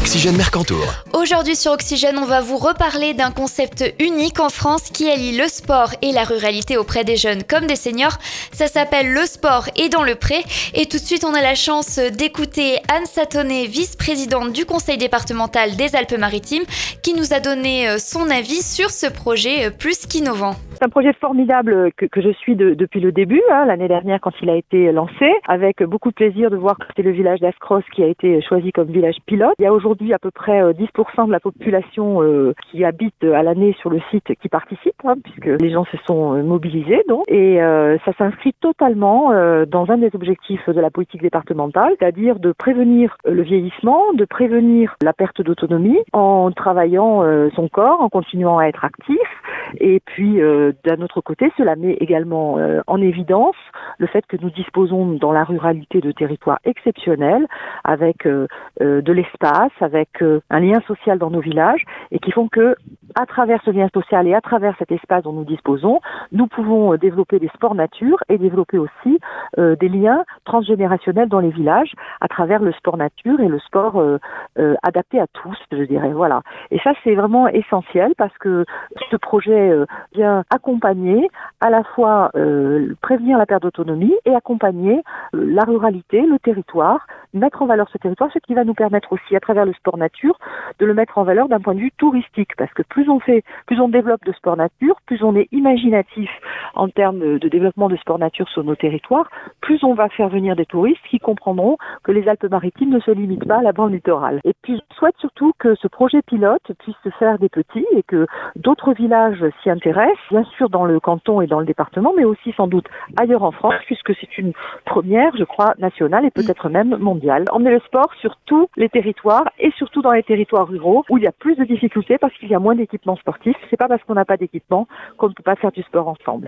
Oxygène Mercantour. Aujourd'hui sur Oxygène, on va vous reparler d'un concept unique en France qui allie le sport et la ruralité auprès des jeunes comme des seniors. Ça s'appelle Le Sport et dans le Pré. Et tout de suite, on a la chance d'écouter Anne Satonnet, vice-présidente du conseil départemental des Alpes-Maritimes, qui nous a donné son avis sur ce projet plus qu'innovant. C'est un projet formidable que je suis depuis le début, l'année dernière quand il a été lancé, avec beaucoup de plaisir de voir que c'était le village d'Ascros qui a été choisi comme village pilote. Il y a aujourd'hui à peu près 10% de la population qui habite à l'année sur le site qui participe, puisque les gens se sont mobilisés. Et ça s'inscrit totalement dans un des objectifs de la politique départementale, c'est-à-dire de prévenir le vieillissement, de prévenir la perte d'autonomie en travaillant son corps, en continuant à être actif. Et puis, d'un autre côté, cela met également en évidence le fait que nous disposons dans la ruralité de territoires exceptionnels, avec de l'espace, avec un lien social dans nos villages, et qui font que, à travers ce lien social et à travers cet espace dont nous disposons, nous pouvons développer des sports nature et développer aussi des liens transgénérationnels dans les villages à travers le sport nature et le sport adapté à tous, je dirais. Voilà. Et ça, c'est vraiment essentiel parce que ce projet vient accompagner à la fois prévenir la perte d'autonomie et accompagner la ruralité, le territoire, mettre en valeur ce territoire, ce qui va nous permettre aussi à travers le sport nature de le mettre en valeur d'un point de vue touristique, parce que plus on développe de sport nature, plus on est imaginatif en termes de développement de sport nature sur nos territoires, plus on va faire venir des touristes qui comprendront que les Alpes-Maritimes ne se limitent pas à la bande littorale. Et puis je souhaite surtout que ce projet pilote puisse se faire des petits et que d'autres villages s'y intéressent, bien sûr dans le canton et dans le département, mais aussi sans doute ailleurs en France, puisque c'est une première, je crois, nationale et peut-être même mondiale. Emmener le sport sur tous les territoires et surtout dans les territoires ruraux où il y a plus de difficultés parce qu'il y a moins d'équipements sportifs. C'est pas parce qu'on n'a pas d'équipement qu'on ne peut pas faire du sport ensemble.